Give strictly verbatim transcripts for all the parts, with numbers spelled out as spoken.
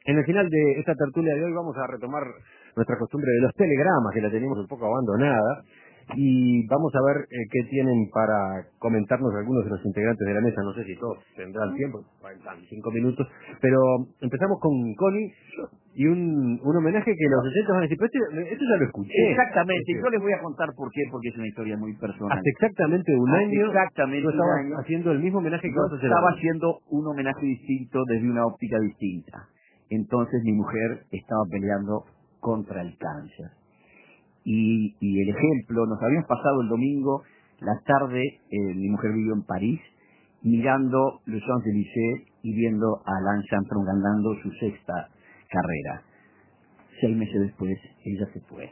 En el final de esta tertulia de hoy vamos a retomar nuestra costumbre de los telegramas, que la teníamos un poco abandonada, y vamos a ver eh, qué tienen para comentarnos algunos de los integrantes de la mesa. No sé si todos tendrán tiempo, faltan cinco minutos, pero empezamos con Connie y un, un homenaje que los oyentes van a decir, pero este, esto ya lo escuché. Exactamente, Este, yo les voy a contar por qué, porque es una historia muy personal. Hace exactamente un Hace año, exactamente tú un estabas año, haciendo el mismo homenaje que yo vas a hacer estaba ahora. haciendo un homenaje distinto desde una óptica distinta. Entonces mi mujer estaba peleando contra el cáncer. Y, y el ejemplo, nos habíamos pasado el domingo, la tarde, eh, mi mujer vivió en París, mirando los Champs-Élysées y viendo a Lance Armstrong ganando su sexta carrera. Seis meses después, ella se fue.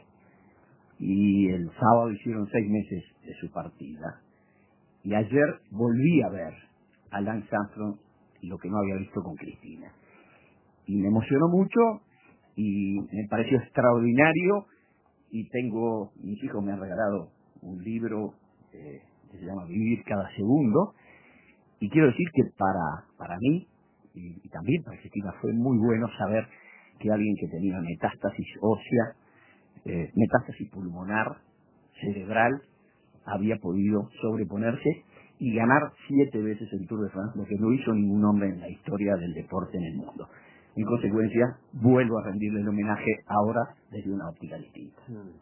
Y el sábado hicieron seis meses de su partida. Y ayer volví a ver a Lance Armstrong, lo que no había visto con Cristina. Y me emocionó mucho y me pareció extraordinario. Y tengo, mis hijos me han regalado un libro eh, que se llama Vivir cada segundo. Y quiero decir que para, para mí, y, y también para Cristina, fue muy bueno saber que alguien que tenía metástasis ósea, eh, metástasis pulmonar, cerebral, había podido sobreponerse y ganar siete veces el Tour de France, lo que no hizo ningún hombre en la historia del deporte en el mundo. En consecuencia, vuelvo a rendirle el homenaje ahora desde una óptica distinta.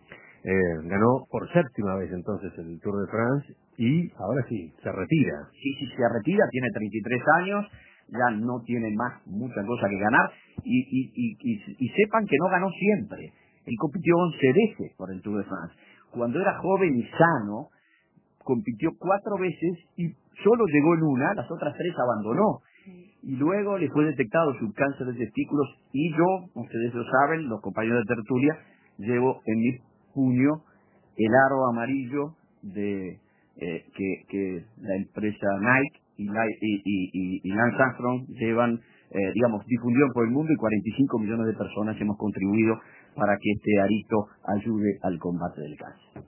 Eh, ganó por séptima vez entonces el Tour de France y ahora sí, se retira. Sí, sí, se retira, tiene treinta y tres años, ya no tiene más mucha cosa que ganar y, y, y, y, y sepan que no ganó siempre. Él compitió once veces por el Tour de France. Cuando era joven y sano, compitió cuatro veces y solo llegó en una, las otras tres abandonó. Y luego le fue detectado su cáncer de testículos y yo, ustedes lo saben, los compañeros de tertulia, llevo en mi puño el aro amarillo de eh, que, que la empresa Nike y, y, y, y Lance Armstrong llevan, eh, digamos, difundieron por el mundo y cuarenta y cinco millones de personas hemos contribuido para que este arito ayude al combate del cáncer.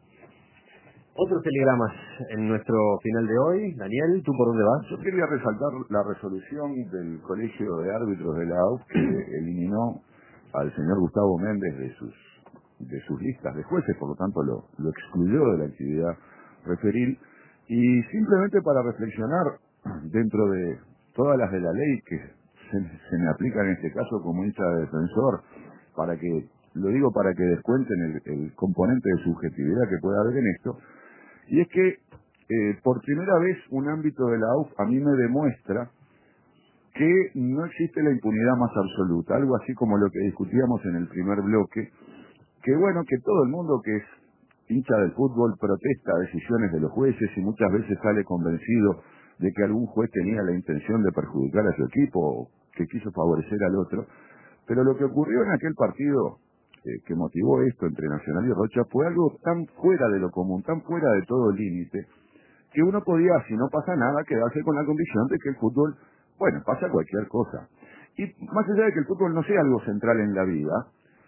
Otros telegramas en nuestro final de hoy. Daniel, ¿tú por dónde vas? Yo quería resaltar la resolución del Colegio de Árbitros de la A U F que eliminó al señor Gustavo Méndez de sus de sus listas de jueces, por lo tanto lo, lo excluyó de la actividad referil, y simplemente para reflexionar dentro de todas las de la ley que se, se me aplica en este caso como hincha de defensor, para que, lo digo para que descuenten el, el componente de subjetividad que pueda haber en esto. Y es que eh, por primera vez un ámbito de la A U F a mí me demuestra que no existe la impunidad más absoluta, algo así como lo que discutíamos en el primer bloque, que bueno, que todo el mundo que es hincha del fútbol protesta decisiones de los jueces y muchas veces sale convencido de que algún juez tenía la intención de perjudicar a su equipo o que quiso favorecer al otro, pero lo que ocurrió en aquel partido Eh, que motivó esto entre Nacional y Rocha fue algo tan fuera de lo común, tan fuera de todo límite, que uno podía, si no pasa nada, quedarse con la convicción de que el fútbol, bueno, pasa cualquier cosa. Y más allá de que el fútbol no sea algo central en la vida,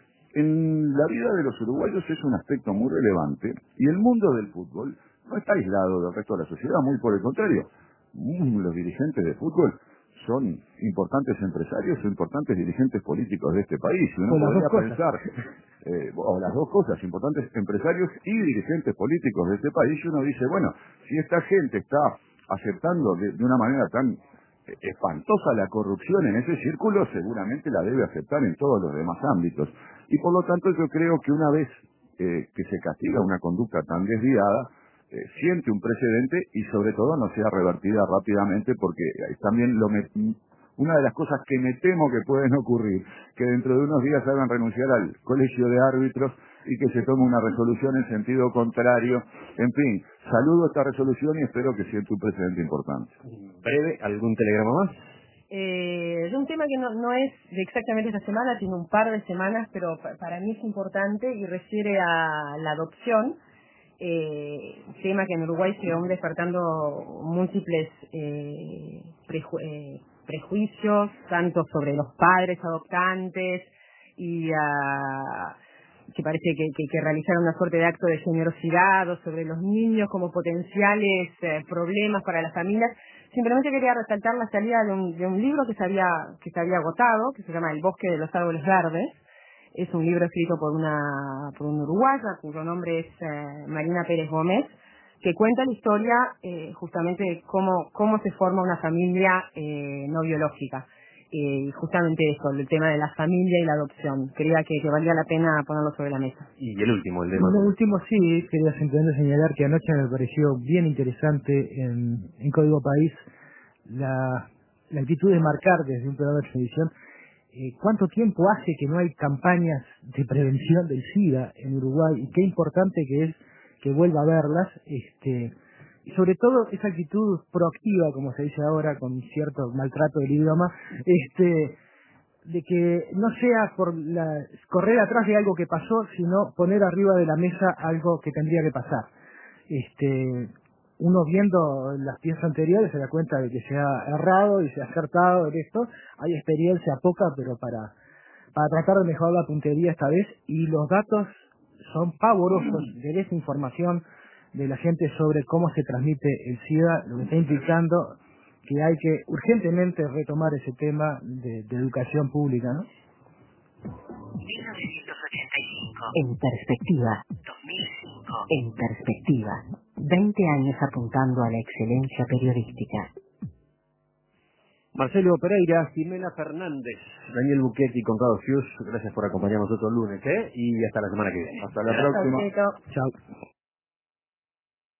en la vida de los uruguayos es un aspecto muy relevante, y el mundo del fútbol no está aislado del resto de la sociedad, muy por el contrario. Mm, Los dirigentes de fútbol son importantes empresarios o importantes dirigentes políticos de este país. Y uno O las podría dos cosas. pensar, eh, o las dos cosas, importantes empresarios y dirigentes políticos de este país, y uno dice, bueno, si esta gente está aceptando de, de una manera tan eh, espantosa la corrupción en ese círculo, seguramente la debe aceptar en todos los demás ámbitos. Y por lo tanto yo creo que una vez eh, que se castiga una conducta tan desviada, Eh, siente un precedente y sobre todo no sea revertida rápidamente, porque eh, también lo me, una de las cosas que me temo que pueden ocurrir, que dentro de unos días hagan renunciar al colegio de árbitros y que se tome una resolución en sentido contrario. En fin, saludo esta resolución y espero que siente un precedente importante. Breve, ¿algún telegrama más? Eh, es un tema que no, no es de exactamente esta semana, tiene un par de semanas, pero pa- para mí es importante y refiere a la adopción. Eh, tema que en Uruguay se van despertando múltiples eh, preju eh, prejuicios, tanto sobre los padres adoptantes y uh, que parece que, que, que realizaron una suerte de acto de generosidad, o sobre los niños como potenciales eh, problemas para las familias. Simplemente quería resaltar la salida de un, de un libro que se había que se había agotado, que se llama El bosque de los árboles verdes. Es un libro escrito por una por una uruguaya cuyo nombre es eh, Marina Pérez Gómez, que cuenta la historia eh, justamente de cómo cómo se forma una familia eh, no biológica. Y eh, justamente eso, el tema de la familia y la adopción. Creía que, que valía la pena ponerlo sobre la mesa. Y el último, el de Bueno, el último sí, quería simplemente señalar que anoche me pareció bien interesante en, en Código País la, la actitud de marcar desde un programa de televisión eh, cuánto tiempo hace que no hay campañas de prevención del SIDA en Uruguay y qué importante que es que vuelva a verlas, este y sobre todo esa actitud proactiva, como se dice ahora, con cierto maltrato del idioma, este de que no sea por la, correr atrás de algo que pasó, sino poner arriba de la mesa algo que tendría que pasar. Este, uno viendo las piezas anteriores se da cuenta de que se ha errado y se ha acertado en esto. Hay experiencia poca, pero para, para tratar de mejorar la puntería esta vez, y los datos son pavorosos de desinformación de la gente sobre cómo se transmite el SIDA, lo que está implicando que hay que urgentemente retomar ese tema de, de educación pública, ¿no? mil novecientos ochenta y cinco. En perspectiva. dos mil cinco. En perspectiva. veinte años apuntando a la excelencia periodística. Marcelo Pereira, Jimena Fernández, Daniel Buchetti, Conrado Fius, gracias por acompañarnos otro lunes, ¿eh? Y hasta la semana que viene. Hasta la próxima. Chau, Cheto. Chao.